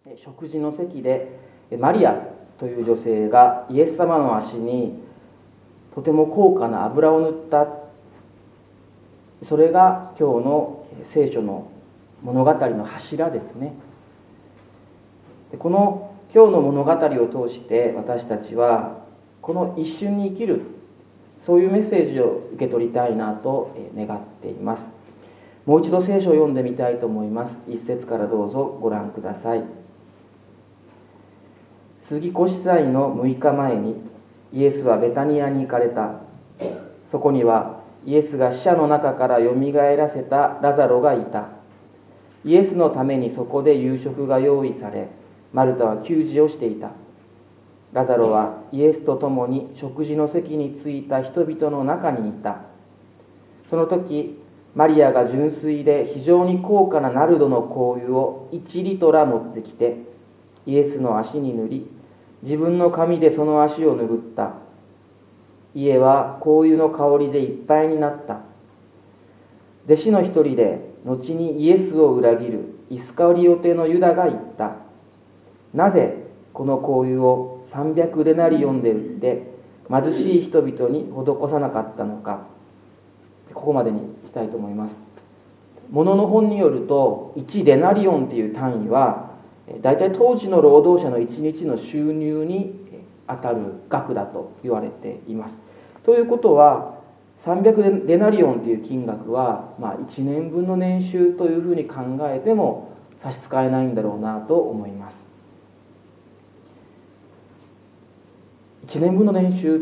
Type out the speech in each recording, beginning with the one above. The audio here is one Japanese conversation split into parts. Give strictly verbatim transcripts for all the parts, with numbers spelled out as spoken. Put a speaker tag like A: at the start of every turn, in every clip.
A: 食事の席でマリアという女性がイエス様の足にとても高価な油を塗った。それが今日の聖書の物語の柱ですね。この今日の物語を通して私たちはこの一瞬に生きる、そういうメッセージを受け取りたいなと願っています。もう一度聖書を読んでみたいと思います。一節からどうぞご覧ください。杉越祭のむいかまえにイエスはベタニアに行かれた。そこにはイエスが死者の中からよみがえらせたラザロがいた。イエスのためにそこで夕食が用意され、マルタは給仕をしていた。ラザロはイエスと共に食事の席に着いた人々の中にいた。その時マリアが純粋で非常に高価なナルドの香油をいちリトラ持ってきてイエスの足に塗り、自分の髪でその足を拭った。家は香油の香りでいっぱいになった。弟子の一人で後にイエスを裏切るイスカリオテのユダが言った。なぜこの香油をさんびゃくデナリオンで売って貧しい人々に施さなかったのか。ここまでにしたいと思います。物の本によるといちデナリオンという単位はだいたい当時の労働者のいちにちの収入に当たる額だと言われています。ということはさんびゃくデナリオンという金額は、まあ、いちねんぶんの年収というふうに考えても差し支えないんだろうなと思います。いちねんぶんの年収って、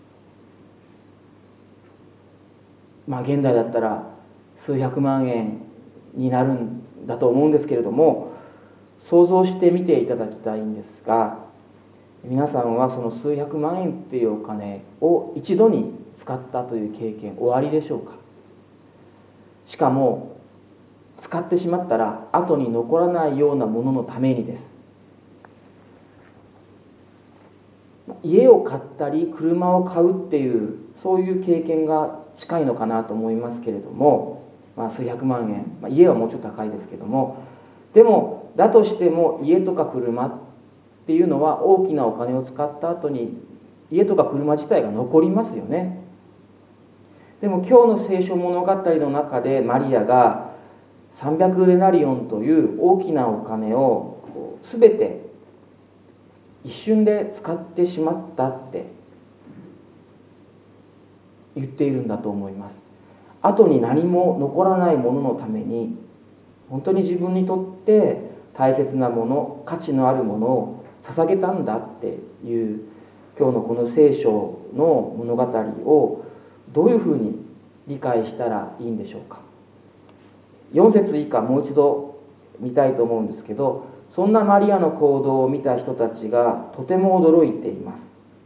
A: まあ現代だったら数百万円になるんだと思うんですけれども、想像してみていただきたいんですが、皆さんはその数百万円っていうお金を一度に使ったという経験おありでしょうか。しかも使ってしまったら後に残らないようなもののためにです。家を買ったり車を買うっていうそういう経験が近いのかなと思いますけれども、まあ、数百万円、まあ、家はもうちょっと高いですけども、でもだとしても家とか車っていうのは大きなお金を使った後に家とか車自体が残りますよね。でも今日の聖書物語の中でマリアがさんびゃくデナリオンという大きなお金を全て一瞬で使ってしまったって言っているんだと思います。後に何も残らないもののために本当に自分にとって大切なもの、価値のあるものを捧げたんだっていう今日のこの聖書の物語をどういうふうに理解したらいいんでしょうか。よん節以下もう一度見たいと思うんですけど、そんなマリアの行動を見た人たちがとても驚いています。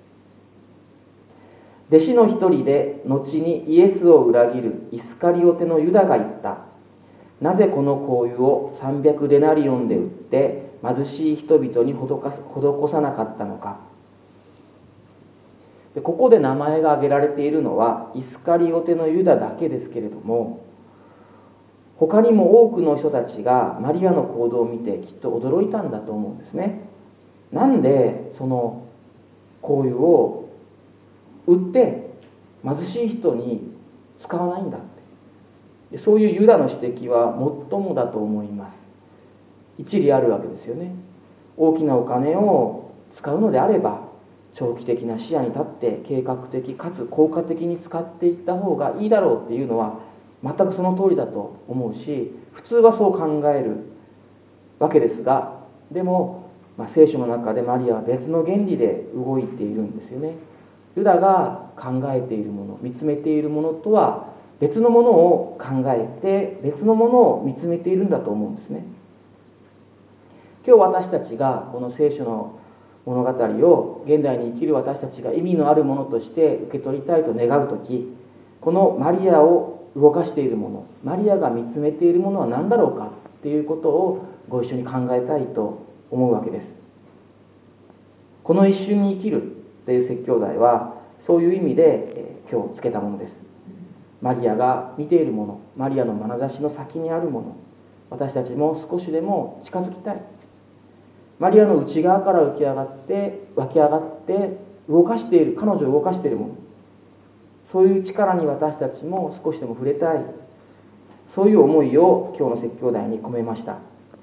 A: 弟子の一人で後にイエスを裏切るイスカリオテのユダが言った。なぜこの香油をさんびゃくデナリオンで売って貧しい人々に施さなかったのか。でここで名前が挙げられているのはイスカリオテのユダだけですけれども、他にも多くの人たちがマリアの行動を見てきっと驚いたんだと思うんですね。なんでその香油を売って貧しい人に使わないんだって、そういうユダの指摘はもっともだと思います。一理あるわけですよね。大きなお金を使うのであれば長期的な視野に立って計画的かつ効果的に使っていった方がいいだろうっていうのは全くその通りだと思うし、普通はそう考えるわけですが、でも、まあ、聖書の中でマリアは別の原理で動いているんですよね。ユダが考えているもの、見つめているものとは別のものを考えて別のものを見つめているんだと思うんですね。今日私たちがこの聖書の物語を現代に生きる私たちが意味のあるものとして受け取りたいと願うとき、このマリアを動かしているもの、マリアが見つめているものは何だろうかっていうことをご一緒に考えたいと思うわけです。この一瞬に生きるという説教題はそういう意味で、えー、今日つけたものです。マリアが見ているもの、マリアの眼差しの先にあるもの、私たちも少しでも近づきたい。 マリアの内側から浮き上がって湧き上がって動かしている、彼女を動かしているもの、そういう力に私たちも少しでも触れたい、そういう思いを今日の説教題に込めました。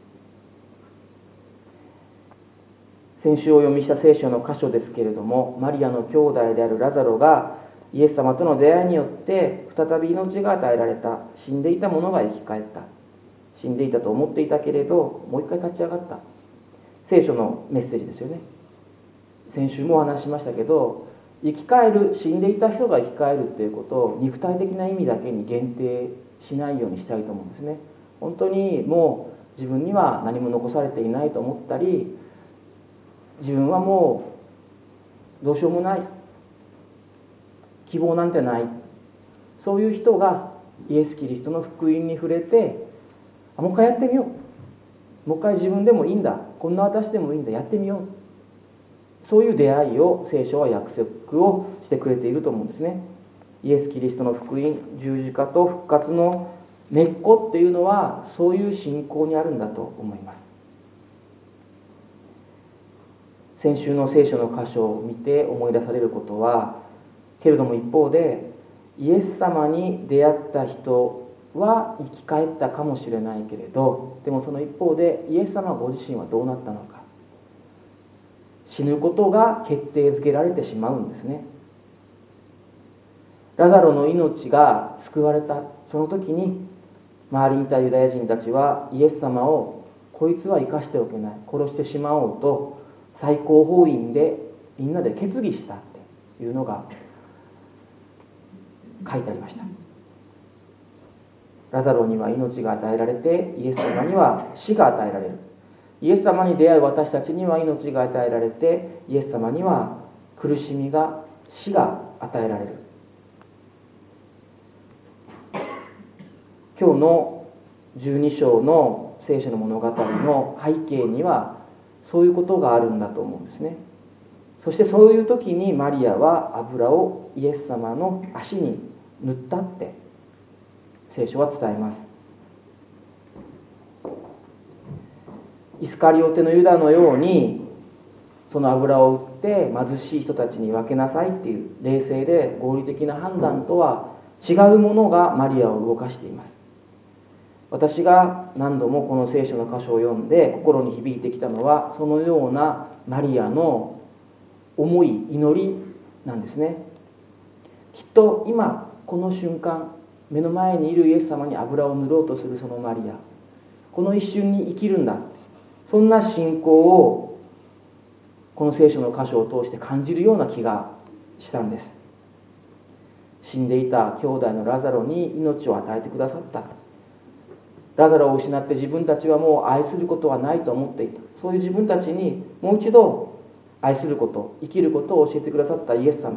A: 先週お読みした聖書の箇所ですけれども、マリアの兄弟であるラザロがイエス様との出会いによって再び命が与えられた。死んでいた者が生き返った。死んでいたと思っていたけれどもう一回立ち上がった。聖書のメッセージですよね。先週もお話ししましたけど、生き返る、死んでいた人が生き返るということを肉体的な意味だけに限定しないようにしたいと思うんですね。本当にもう自分には何も残されていないと思ったり、自分はもうどうしようもない、希望なんてない、そういう人がイエス・キリストの福音に触れて、もう一回やってみよう、もう一回自分でもいいんだ、こんな私でもいいんだ、やってみよう、そういう出会いを聖書は約束をしてくれていると思うんですね。イエス・キリストの福音、十字架と復活の根っこっていうのはそういう信仰にあるんだと思います。先週の聖書の箇所を見て思い出されることは、けれども一方でイエス様に出会った人は生き返ったかもしれないけれど、でもその一方でイエス様ご自身はどうなったのか、死ぬことが決定づけられてしまうんですね。ラザロの命が救われたその時に、周りにいたユダヤ人たちはイエス様をこいつは生かしておけない、殺してしまおうと最高法院でみんなで決議したっていうのが書いてありました。ラザロには命が与えられて、イエス様には死が与えられる。イエス様に出会う私たちには命が与えられて、イエス様には苦しみが、死が与えられる。今日のじゅうに章の聖書の物語の背景にはそういうことがあるんだと思うんですね。そしてそういう時にマリアは油をイエス様の足に塗ったって聖書は伝えます。イスカリオテのユダのようにその油を売って貧しい人たちに分けなさいっていう冷静で合理的な判断とは違うものがマリアを動かしています。私が何度もこの聖書の箇所を読んで心に響いてきたのは、そのようなマリアの思い、祈りなんですね。きっと今この瞬間、目の前にいるイエス様に油を塗ろうとするそのマリア、この一瞬に生きるんだ、そんな信仰をこの聖書の箇所を通して感じるような気がしたんです。死んでいた兄弟のラザロに命を与えてくださった。ラザロを失って自分たちはもう愛することはないと思っていた。そういう自分たちにもう一度愛すること、生きることを教えてくださったイエス様。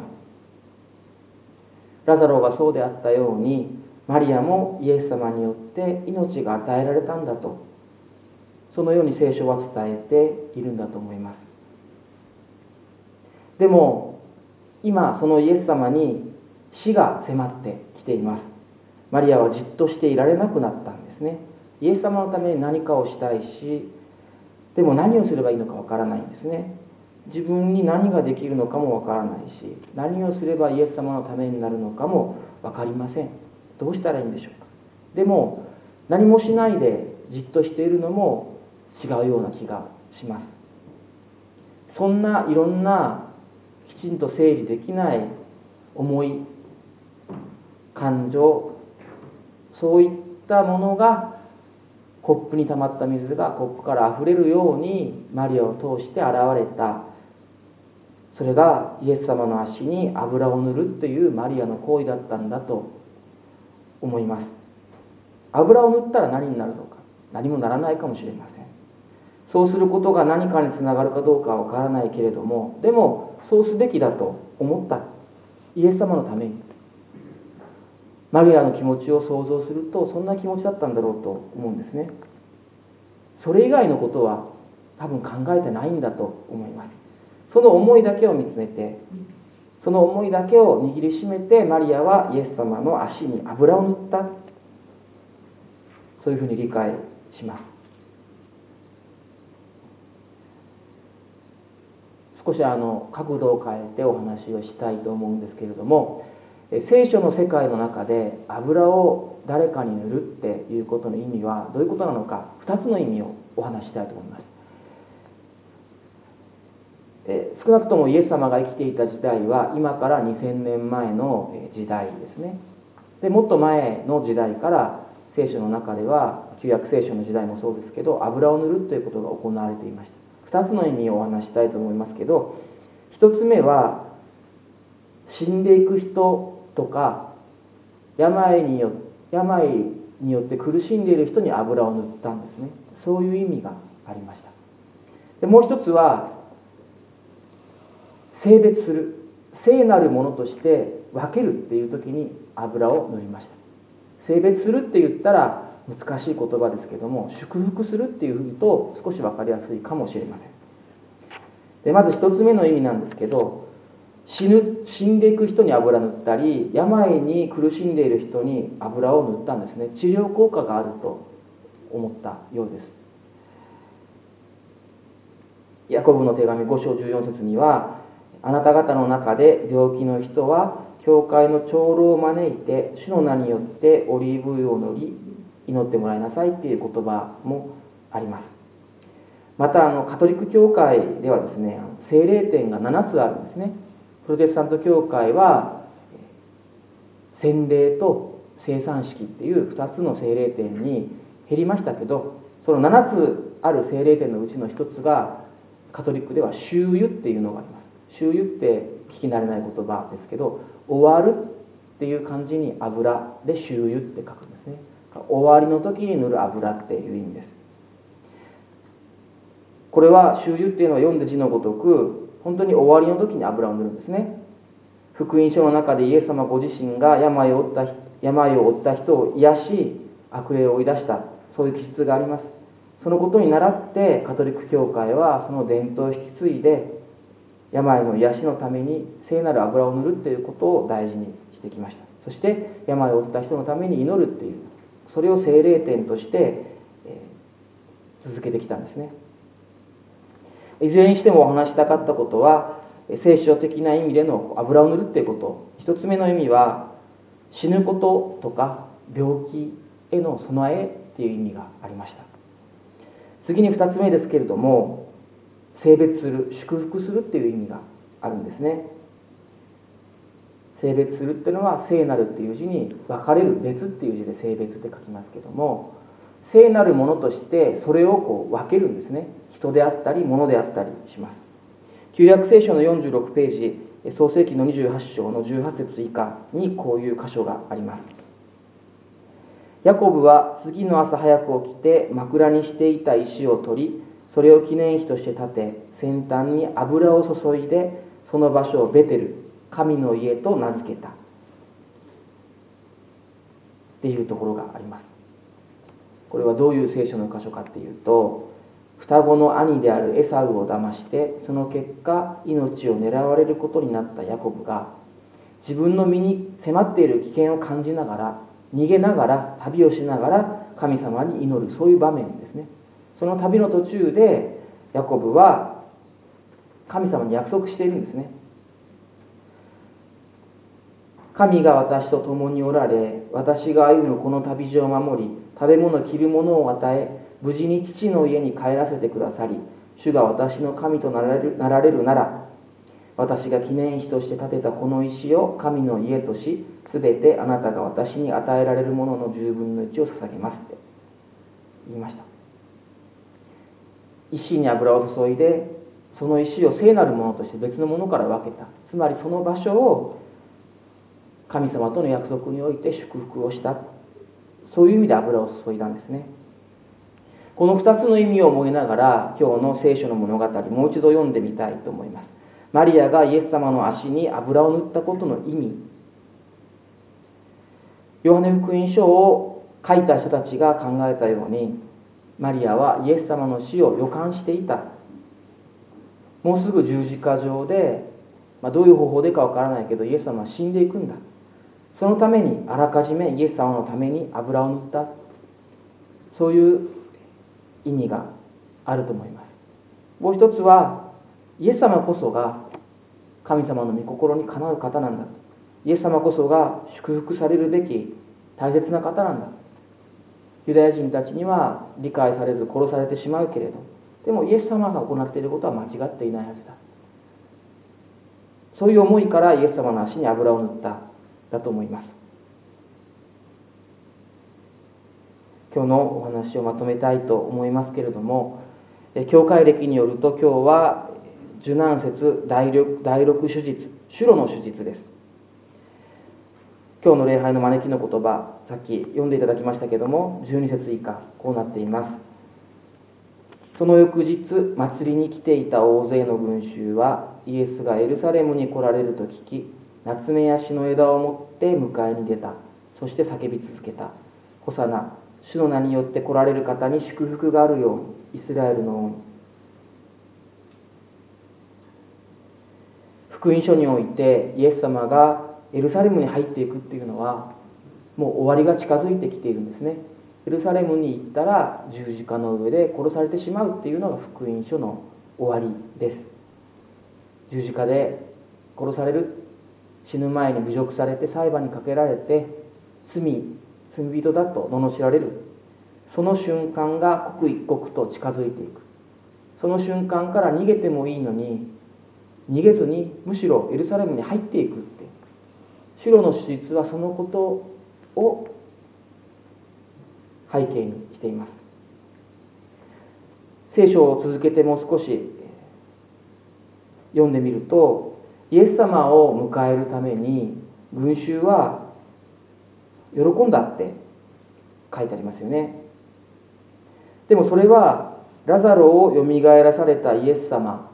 A: ラザロがそうであったように、マリアもイエス様によって命が与えられたんだと、そのように聖書は伝えているんだと思います。でも今そのイエス様に死が迫ってきています。マリアはじっとしていられなくなったんですね。イエス様のために何かをしたいし、でも何をすればいいのかわからないんですね。自分に何ができるのかもわからないし、何をすればイエス様のためになるのかもわかりません。どうしたらいいんでしょうか。でも何もしないでじっとしているのも違うような気がします。そんないろんなきちんと整理できない思い、感情、そういったものがコップに溜まった水がコップからあふれるようにマリアを通して現れた。それがイエス様の足に油を塗るというマリアの行為だったんだと思います。油を塗ったら何になるのか、何もならないかもしれません。そうすることが何かにつながるかどうかはわからないけれども、でもそうすべきだと思った。イエス様のために。マリアの気持ちを想像するとそんな気持ちだったんだろうと思うんですね。それ以外のことは多分考えてないんだと思います。その思いだけを見つめて、その思いだけを握りしめてマリアはイエス様の足に油を塗った、そういうふうに理解します。 少しあの角度を変えてお話をしたいと思うんですけれども、聖書の世界の中で油を誰かに塗るっていうことの意味はどういうことなのか、ふたつの意味をお話ししたいと思います。え少なくともイエス様が生きていた時代は今からにせんねんまえの時代ですね。でもっと前の時代から聖書の中では、旧約聖書の時代もそうですけど、油を塗るということが行われていました。ふたつの意味をお話したいと思いますけど、ひとつめは死んでいく人とか病によ病によって苦しんでいる人に油を塗ったんですね。そういう意味がありました。でもう一つは性別する、聖なるものとして分けるっていう時に油を塗りました。性別するって言ったら難しい言葉ですけども、祝福するっていうふうにと少し分かりやすいかもしれません。でまず一つ目の意味なんですけど、死ぬ死んでいく人に油塗ったり、病に苦しんでいる人に油を塗ったんですね。治療効果があると思ったようです。ヤコブの手紙ご章じゅうよん節には、あなた方の中で病気の人は教会の長老を招いて主の名によってオリーブ油を塗り祈ってもらいなさいっていう言葉もあります。またあのカトリック教会ではですね、聖霊典がななつあるんですね。プロテスタント教会は洗礼と聖餐式っていうふたつの聖霊典に減りましたけど、そのななつある聖霊典のうちのひとつがカトリックでは周油っていうのがあります。周油って聞き慣れない言葉ですけど、終わるっていう漢字に油で周油って書くんですね。終わりの時に塗る油っていう意味です。これは周油っていうのは読んで字のごとく本当に終わりの時に油を塗るんですね。福音書の中でイエス様ご自身が病を負った病を負った人を癒し悪霊を追い出した、そういう記述があります。そのことに倣ってカトリック教会はその伝統を引き継いで、病の癒しのために聖なる油を塗るということを大事にしてきました。そして病を負った人のために祈るっていう、それを聖霊典として、えー、続けてきたんですね。いずれにしてもお話したかったことは、聖書的な意味での油を塗るっていうこと。一つ目の意味は死ぬこととか病気への備えっていう意味がありました。次に二つ目ですけれども、性別する、祝福するっていう意味があるんですね。性別するっていうのは聖なるっていう字に分かれる、別っていう字で性別って書きますけども、聖なるものとしてそれをこう分けるんですね。人であったり物であったりします。旧約聖書のよんじゅうろくページ、創世記のにじゅうはち章のじゅうはち節以下にこういう箇所があります。ヤコブは次の朝早く起きて枕にしていた石を取り、それを記念碑として立て、先端に油を注いで、その場所をベテル、神の家と名付けたっていうところがあります。これはどういう聖書の箇所かっていうと、双子の兄であるエサウを騙して、その結果命を狙われることになったヤコブが、自分の身に迫っている危険を感じながら、逃げながら、旅をしながら神様に祈る、そういう場面ですね。その旅の途中でヤコブは神様に約束しているんですね。神が私と共におられ、私が歩むこの旅路を守り、食べ物着るものを与え、無事に父の家に帰らせてくださり、主が私の神となられる、なられるなら、私が記念碑として建てたこの石を神の家とし、すべてあなたが私に与えられるもののじゅうぶんのいちを捧げますって言いました。石に油を注いで、その石を聖なるものとして別のものから分けた。つまりその場所を神様との約束において祝福をした、そういう意味で油を注いだんですね。このふたつの意味を思いながら今日の聖書の物語もう一度読んでみたいと思います。マリアがイエス様の足に油を塗ったことの意味、ヨハネ福音書を書いた人たちが考えたように、マリアはイエス様の死を予感していた。もうすぐ十字架上で、まあ、どういう方法でかわからないけどイエス様は死んでいくんだ。そのためにあらかじめイエス様のために油を塗った、そういう意味があると思います。もう一つはイエス様こそが神様の御心にかなう方なんだ、イエス様こそが祝福されるべき大切な方なんだ。ユダヤ人たちには理解されず殺されてしまうけれど、でもイエス様が行っていることは間違っていないはずだ。そういう思いからイエス様の足に油を塗っただと思います。今日のお話をまとめたいと思いますけれども、教会歴によると今日は受難節第六、第六手術、シュロの手術です。今日の礼拝の招きの言葉、さっき読んでいただきましたけれども、じゅうに節以下こうなっています。その翌日、祭りに来ていた大勢の群衆はイエスがエルサレムに来られると聞き、ナツメヤシの枝を持って迎えに出た。そして叫び続けた。ホサナ、主の名によって来られる方に祝福があるように、イスラエルの王に。福音書においてイエス様がエルサレムに入っていくっていうのはもう終わりが近づいてきているんですね。エルサレムに行ったら十字架の上で殺されてしまうっていうのが福音書の終わりです。十字架で殺される、死ぬ前に侮辱されて裁判にかけられて罪罪人だと罵られる、その瞬間が刻一刻と近づいていく。その瞬間から逃げてもいいのに逃げずにむしろエルサレムに入っていくって、シュロの手術はそのことを背景にしています。聖書を続けてもう少し読んでみると、イエス様を迎えるために群衆は喜んだって書いてありますよね。でもそれはラザロをよみがえらされたイエス様、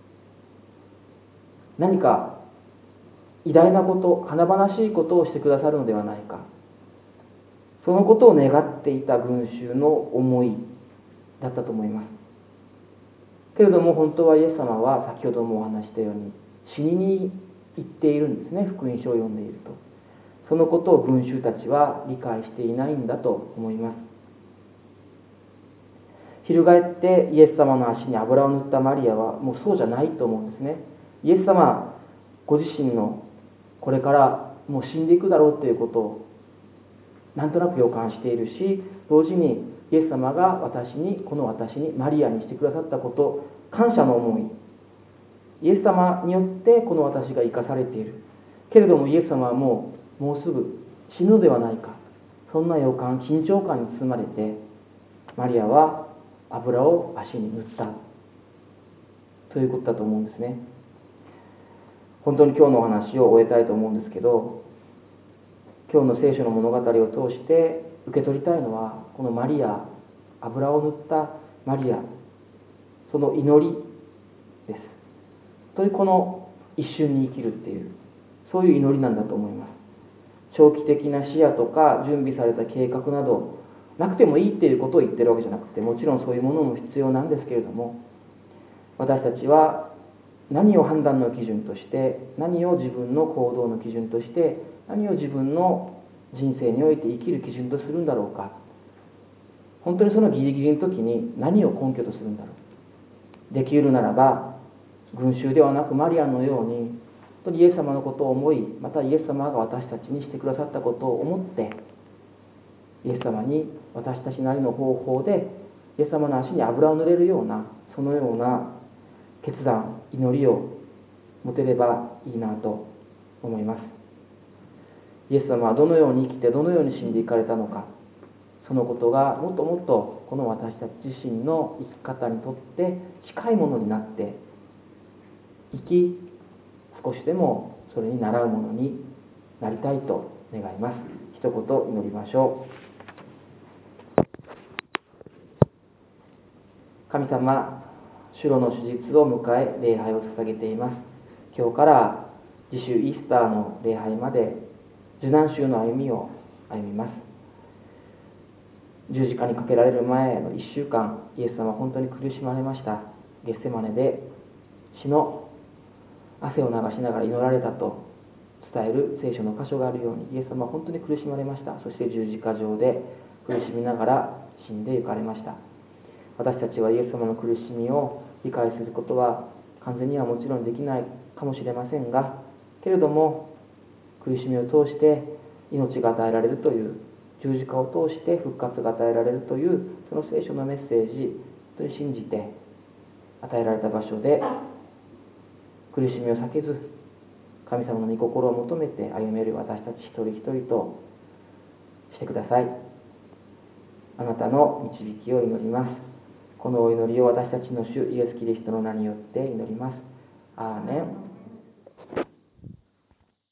A: 何か偉大なこと、華々しいことをしてくださるのではないか、そのことを願っていた群衆の思いだったと思います。けれども本当はイエス様は先ほどもお話したように死にに行っているんですね。福音書を読んでいるとそのことを群衆たちは理解していないんだと思います。翻ってイエス様の足に油を塗ったマリアはもうそうじゃないと思うんですね。イエス様ご自身のこれからもう死んでいくだろうということをなんとなく予感しているし、同時にイエス様が私にこの私にマリアにしてくださったこと、感謝の思い、イエス様によってこの私が生かされているけれども、イエス様はもうもうすぐ死ぬのではないか、そんな予感、緊張感に包まれてマリアは油を足に塗ったということだと思うんですね。本当に今日のお話を終えたいと思うんですけど、今日の聖書の物語を通して受け取りたいのは、このマリア、油を塗ったマリア、その祈りです。というこの一瞬に生きるっていう、そういう祈りなんだと思います。長期的な視野とか準備された計画などなくてもいいっていうことを言ってるわけじゃなくて、もちろんそういうものも必要なんですけれども、私たちは何を判断の基準として、何を自分の行動の基準として、何を自分の人生において生きる基準とするんだろうか。本当にそのギリギリの時に何を根拠とするんだろう。できるならば群衆ではなくマリアのように、本当にイエス様のことを思い、またイエス様が私たちにしてくださったことを思って、イエス様に私たちなりの方法でイエス様の足に油を塗れるような、そのような決断、祈りを持てればいいなと思います。イエス様はどのように生きてどのように死んでいかれたのか、そのことがもっともっとこの私たち自身の生き方にとって近いものになって生き、少しでもそれに倣うものになりたいと願います。一言祈りましょう。神様、シュロの手術を迎え礼拝を捧げています。今日から次週イースターの礼拝まで受難週の歩みを歩みます。十字架にかけられる前のいっしゅうかん、イエス様は本当に苦しまれました。ゲッセマネで血の汗を流しながら祈られたと伝える聖書の箇所があるように、イエス様は本当に苦しまれました。そして十字架上で苦しみながら死んで行かれました。私たちはイエス様の苦しみを理解することは完全にはもちろんできないかもしれませんが、けれども苦しみを通して命が与えられるという、十字架を通して復活が与えられるという、その聖書のメッセージ、本当に信じて与えられた場所で苦しみを避けず、神様の御心を求めて歩める私たち一人一人としてください。あなたの導きを祈ります。このお祈りを私たちの主イエス・キリストの名によって祈ります。アーメン。